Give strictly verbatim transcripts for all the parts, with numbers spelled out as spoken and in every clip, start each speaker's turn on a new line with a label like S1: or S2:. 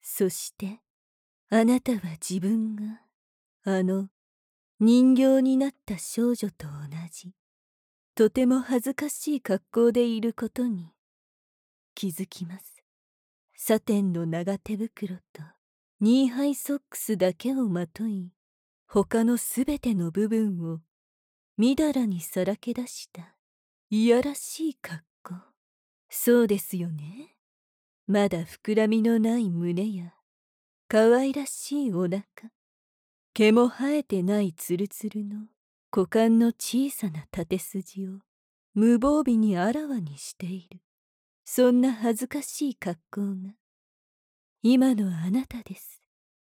S1: そしてあなたは自分があの人形になった少女と同じとても恥ずかしい格好でいることに気づきます。サテンの長手袋とニーハイソックスだけをまとい、他のすべての部分をみだらにさらけ出したいやらしい格好。そうですよね。まだ膨らみのない胸や可愛らしいお腹、毛も生えてないツルツルの股間の小さな縦筋を無防備にあらわにしている、そんな恥ずかしい格好が今のあなたです。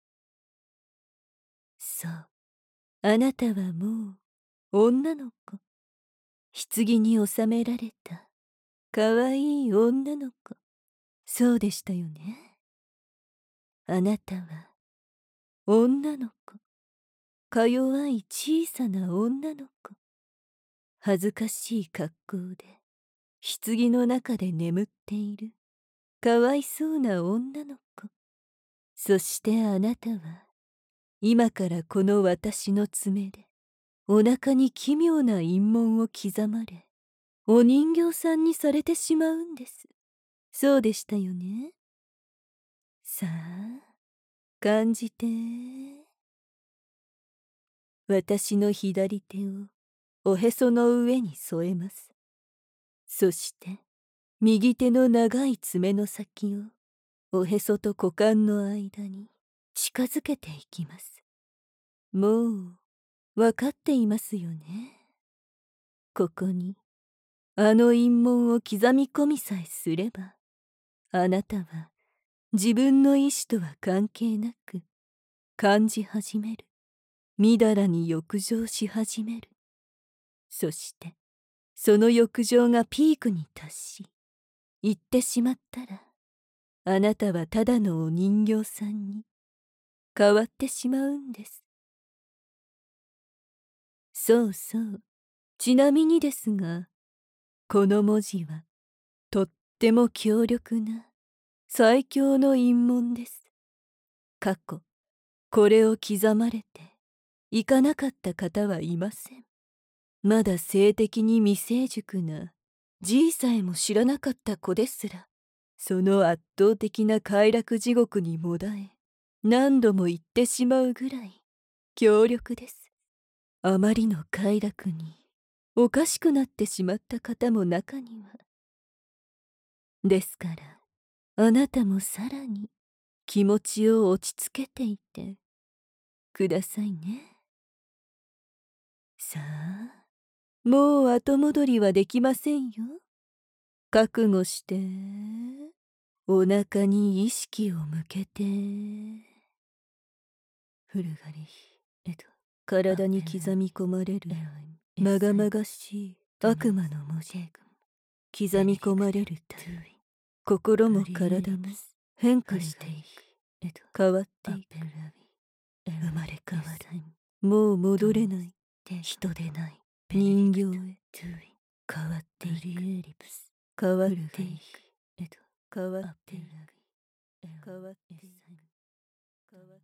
S1: そう、あなたはもう女の子。棺に収められたかわいい女の子。そうでしたよね。あなたは女の子。か弱い小さな女の子。恥ずかしい格好で棺の中で眠っているかわいそうな女の子。そしてあなたは今からこの私の爪でお腹に奇妙な陰紋を刻まれ、お人形さんにされてしまうんです。そうでしたよね。さあ、感じて。私の左手をおへその上に添えます。そして右手の長い爪の先をおへそと股間の間に近づけていきます。もう分かっていますよね。ここにあの陰紋を刻み込みさえすれば、あなたは自分の意志とは関係なく感じ始める。みだらに浴場し始める。そしてその浴場がピークに達し、行ってしまったら、あなたはただのお人形さんに変わってしまうんです。そうそう。ちなみにですが、この文字はとっても強力な最強の陰紋です。過去これを刻まれていかなかった方はいません。まだ性的に未成熟なじいさえも知らなかった子ですら、その圧倒的な快楽地獄にもだえ何度も言ってしまうぐらい強力です。あまりの快楽におかしくなってしまった方も中には。ですからあなたもさらに気持ちを落ち着けていてくださいね。さあ、もう後戻りはできませんよ。覚悟して、お腹に意識を向けて。古がり、えっと、体に刻み込まれるまがまがしい悪魔の文字。刻み込まれると心も体も変化していく。変わっていく。生まれ変わる。もう戻れない人でない人形へ変わっていく。変わっていく。変わっていく。変わっていく。変わっていく。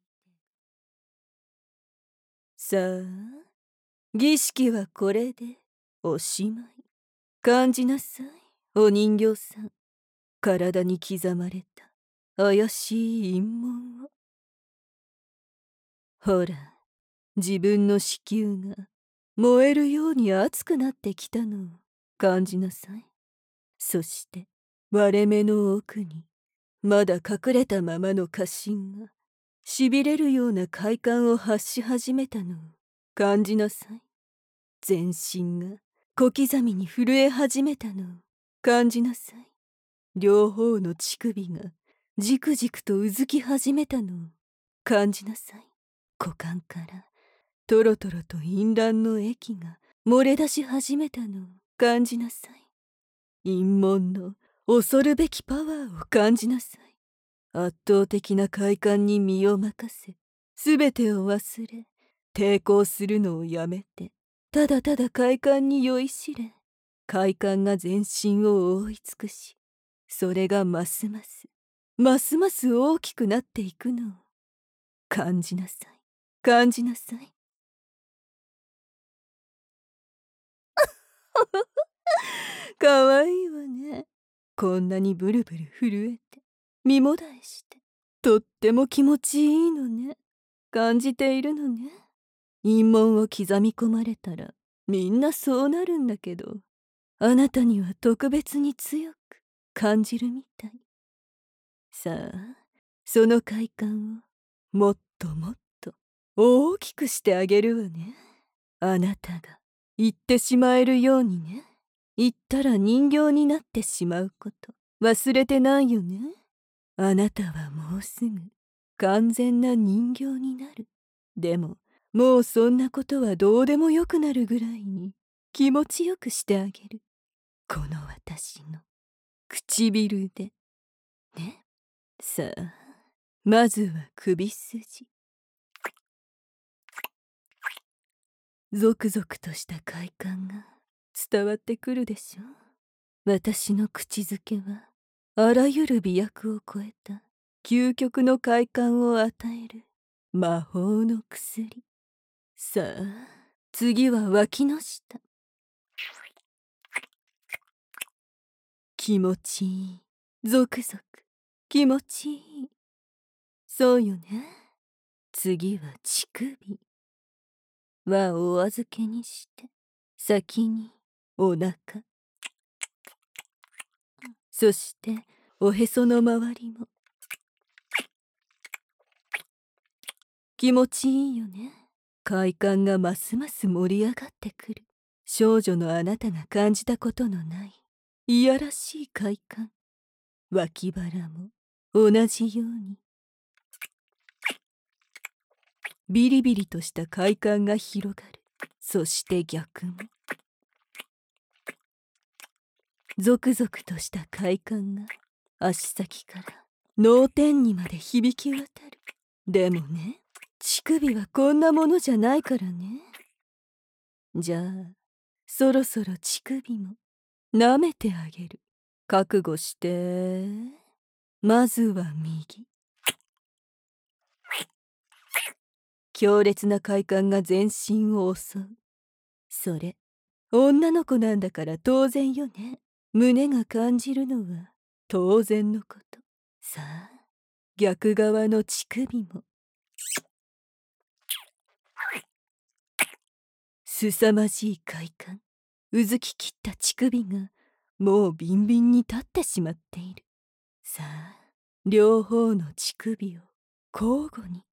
S1: さあ、儀式はこれでおしまい。感じなさい、お人形さん。体に刻まれた怪しい陰紋を。ほら、自分の子宮が燃えるように熱くなってきたのを感じなさい。そして割れ目の奥にまだ隠れたままの花心がしびれるような快感を発し始めたのを感じなさい。全身が小刻みに震え始めたのを感じなさい。両方の乳首がじくじくとうずき始めたのを感じなさい。股間からとろとろと淫乱の液が漏れ出し始めたのを感じなさい。陰門の恐るべきパワーを感じなさい。圧倒的な快感に身を任せ、すべてを忘れ、抵抗するのをやめて、ただただ快感に酔いしれ、快感が全身を覆い尽くし、それがますますますます大きくなっていくのを感じなさい、感じなさい。かわいいわね。こんなにブルブル震えて身もだえしてとっても気持ちいいのね。感じているのね。陰紋を刻み込まれたらみんなそうなるんだけど、あなたには特別に強く感じるみたい。さあ、その快感をもっともっと大きくしてあげるわね。あなたが言ってしまえるようにね。言ったら人形になってしまうこと忘れてないよね。あなたはもうすぐ完全な人形になる。でももうそんなことはどうでもよくなるぐらいに気持ちよくしてあげる。この私の唇でね。さあ、まずは首筋。ゾクゾクとした快感が伝わってくるでしょう。私の口づけはあらゆる美薬を超えた究極の快感を与える魔法の薬。さあ、次は脇の下。気持ちいい。ゾクゾク。気持ちいい。そうよね。次は乳首はお預けにして、先にお腹、そしておへその周りも気持ちいいよね。快感がますます盛り上がってくる。少女のあなたが感じたことのないいやらしい快感。脇腹も同じようにビリビリとした快感が広がる。そして逆もゾクゾクとした快感が足先から脳天にまで響き渡る。でもね、乳首はこんなものじゃないからね。じゃあそろそろ乳首も舐めてあげる。覚悟して。まずは右。強烈な快感が全身を襲う。それ女の子なんだから当然よね。胸が感じるのは当然のこと。さあ、逆側の乳首も凄まじい快感。うずき切った乳首がもうビンビンに立ってしまっている。さあ、両方の乳首を交互に。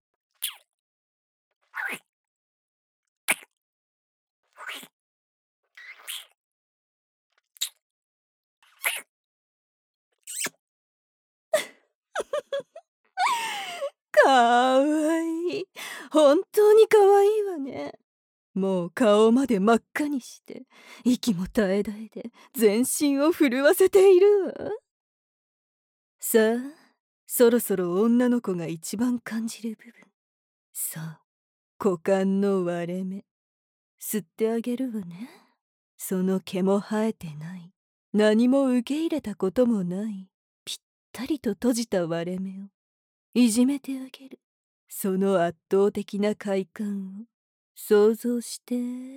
S1: かわいい。本当にかわいいわね。もう顔まで真っ赤にして息も絶え絶えで全身を震わせているわ。さあ、そろそろ女の子が一番感じる部分、そう、股間の割れ目吸ってあげるわね。その毛も生えてない、何も受け入れたこともないぴったりと閉じた割れ目をいじめてあげる。その圧倒的な快感を想像して。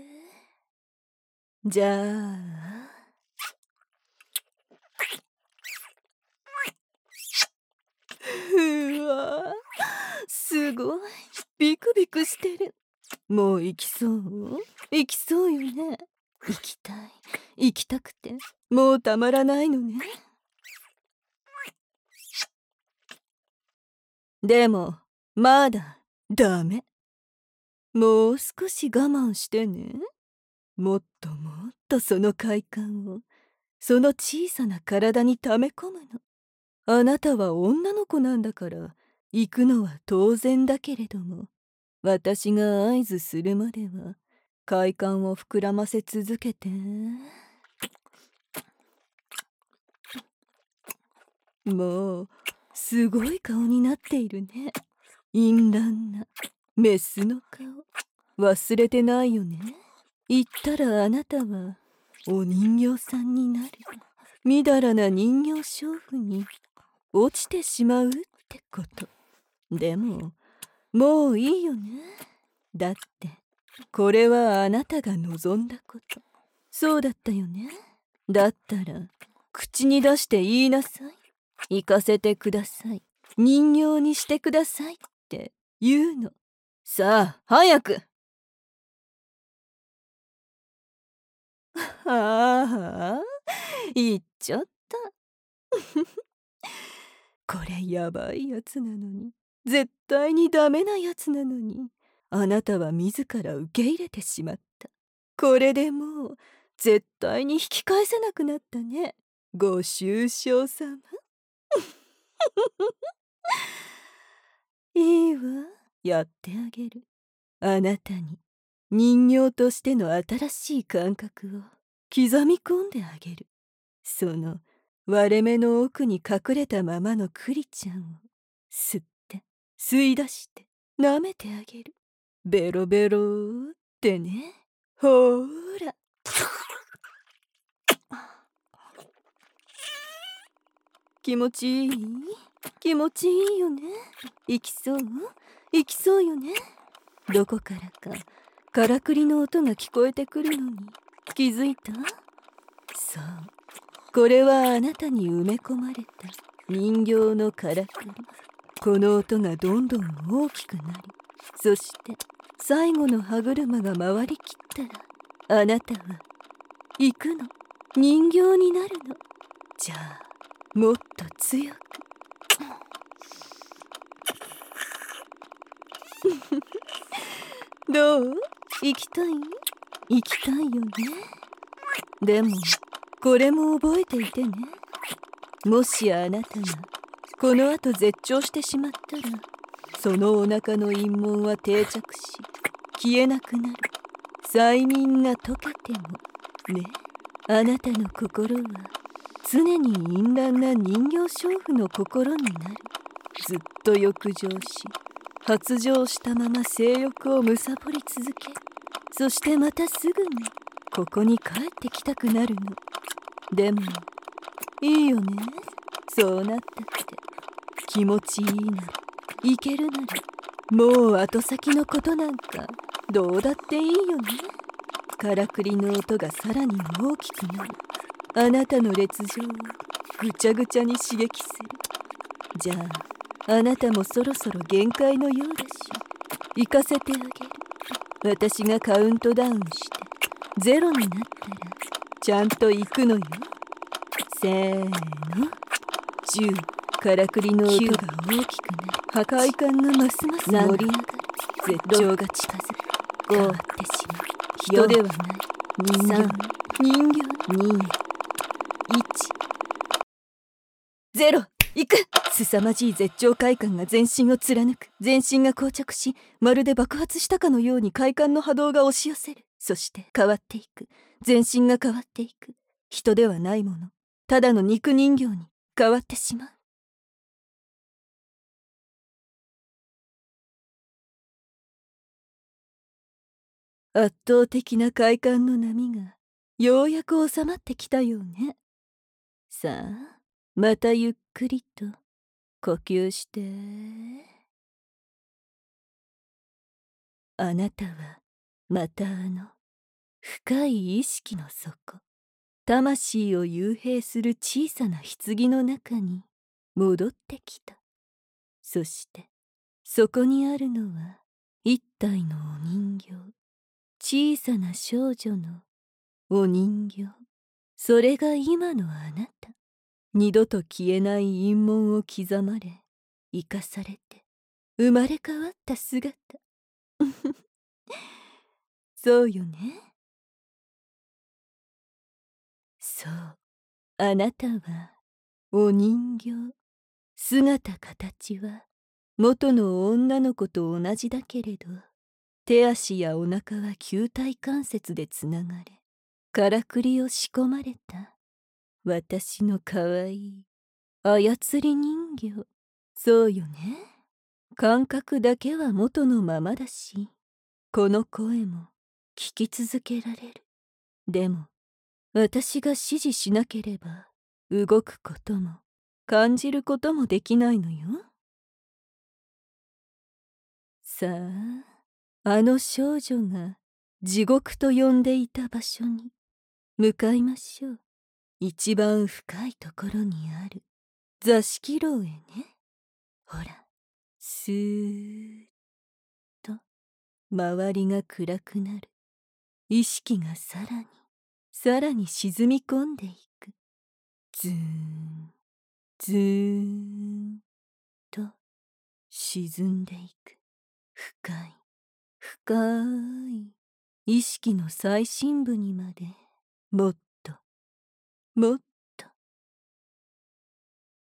S1: じゃあうわ、すごいビクビクしてる。もう行きそう行きそうよね。行きたい行きたくてもうたまらないのね。でもまだダメ。もう少し我慢してね。もっともっとその快感をその小さな体に溜め込むの。あなたは女の子なんだから行くのは当然だけれども、私が合図するまでは快感を膨らませ続けて。もうすごい顔になっているね。淫乱なメスの顔忘れてないよね。言ったらあなたはお人形さんになる。みだらな人形娼婦に落ちてしまうってこと。でももういいよね。だってこれはあなたが望んだこと。そうだったよね。だったら口に出して言いなさい。行かせてください。人形にしてくださいって言うの。さあ早く。ああ言っちゃった。これやばいやつなのに、絶対にダメなやつなのに、あなたは自ら受け入れてしまった。これでもう絶対に引き返せなくなったね。ご愁傷様。いいわ、やってあげる。あなたに人形としての新しい感覚を刻み込んであげる。その割れ目の奥に隠れたままのクリちゃんを吸って吸い出して舐めてあげる。ベロベローってね。ほーら。気持ちいい？気持ちいいよね。行きそう？行きそうよね。どこからかからくりの音が聞こえてくるのに気づいた？そう、これはあなたに埋め込まれた人形のからくり。この音がどんどん大きくなり、そして最後の歯車が回りきったら、あなたは行くの。人形になるの。じゃあもっと強く。どう？行きたい？行きたいよね。でもこれも覚えていてね。もしあなたがこの後絶頂してしまったら、そのお腹の陰紋は定着し消えなくなる。催眠が解けてもね。あなたの心は常に淫乱な人形娼婦の心になる。ずっと浴場し発情したまま性欲をむさぼり続け、そしてまたすぐにここに帰ってきたくなるの。でもいいよね、そうなったって。気持ちいいならいけるなら、もう後先のことなんかどうだっていいよね。からくりの音がさらに大きくなり、あなたの烈情をぐちゃぐちゃに刺激する。じゃああなたもそろそろ限界のようだし、行かせてあげる。私がカウントダウンしてゼロになったらちゃんと行くのよ。せーの。じゅう。からくりの音が大きくなり、破壊感がますます盛り上がる。絶頂が近づく。変わってしまう。人ではない人形。人形にいちゼロ。行く。凄まじい絶頂快感が全身を貫く。全身が膠着し、まるで爆発したかのように快感の波動が押し寄せる。そして変わっていく。全身が変わっていく。人ではないもの、ただの肉人形に変わってしまう。圧倒的な快感の波がようやく収まってきたようね。さあまたゆっくりと呼吸して。あなたはまたあの深い意識の底、魂を幽閉する小さな棺の中に戻ってきた。そしてそこにあるのは一体のお人形。小さな少女のお人形。それが今のあなた。二度と消えない陰紋を刻まれ生かされて生まれ変わった姿。そうよね。そう、あなたはお人形。姿形は元の女の子と同じだけれど、手足やお腹は球体関節でつながれ、からくりを仕込まれた私のかわいい操り人形。そうよね。感覚だけは元のままだし、この声も聞き続けられる。でも私が指示しなければ動くことも感じることもできないのよ。さあ、あの少女が地獄と呼んでいた場所に向かいましょう。一番深いところにある座敷牢へね。ほら、スーッと周りが暗くなる。意識がさらにさらに沈み込んでいく。ズーンズーンと沈んでいく。深い深い意識の最深部にまでもっともっ